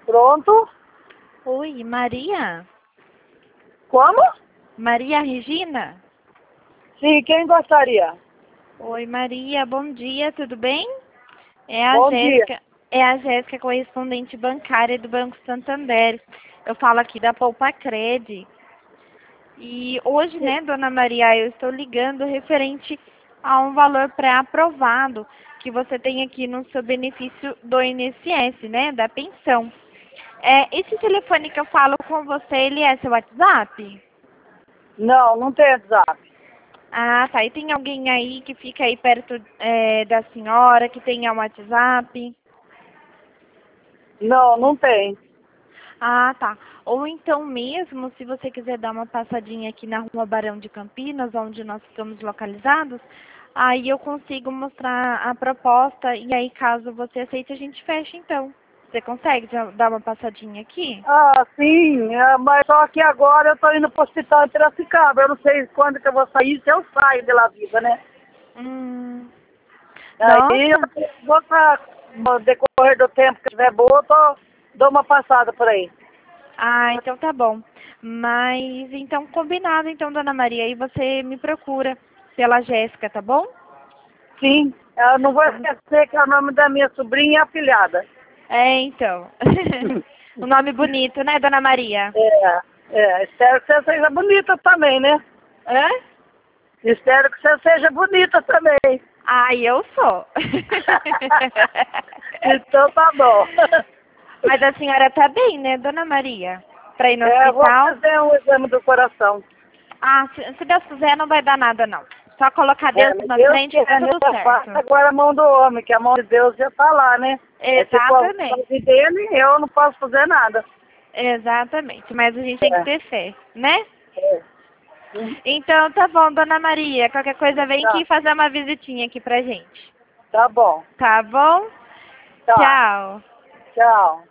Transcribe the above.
Pronto? Oi, Maria? Como? Maria Regina? Sim, quem gostaria? Oi, Maria, bom dia, tudo bem? É a Bom dia. Jéssica, correspondente bancária do Banco Santander. Eu falo aqui da Poupa Cred. E hoje, né, dona Maria, eu estou ligando referente a um valor pré-aprovado que você tem aqui no seu benefício do INSS, né, da pensão. Esse telefone que eu falo com você, ele é seu WhatsApp? Não, não tem WhatsApp. Ah, tá. E tem alguém aí que fica aí perto da senhora, que tenha um WhatsApp? Não, não tem. Ah, tá. Ou então mesmo, se você quiser dar uma passadinha aqui na Rua Barão de Campinas, onde nós estamos localizados, aí eu consigo mostrar a proposta e aí caso você aceite, a gente fecha então. Você consegue dar uma passadinha aqui? Ah, sim, mas só que agora eu tô indo pro hospital em Piracicaba. Eu não sei quando que eu vou sair, se eu saio de lá viva, né? Hum, Aí eu nossa. vou no decorrer do tempo que estiver boa, dou uma passada por aí. Ah, então tá bom. Mas então combinado então, dona Maria, aí você me procura pela Jéssica, tá bom? Sim, eu não vou esquecer que é o nome da minha sobrinha e afilhada. Então. O nome bonito, né, dona Maria? Espero que você seja bonita também, né? Hã? Espero que você seja bonita também. Ah, eu sou. Então tá bom. Mas a senhora tá bem, né, dona Maria? Pra ir no Eu vou hospital? fazer um exame do coração. Ah, se Deus quiser, não vai dar nada, não. Só colocar Deus Mas na Deus frente que tá quer, né? tudo Faça certo. agora a mão do homem, que a mão de Deus já tá lá, né? É tipo a Exatamente. vontade dele, eu não posso fazer nada. Exatamente. Mas a gente tem que É, ter fé, né? é. Hum, Então tá bom, dona Maria. Qualquer coisa vem Tá, aqui fazer uma visitinha aqui pra gente. tá bom. Tá bom? Tá, Tchau. tchau.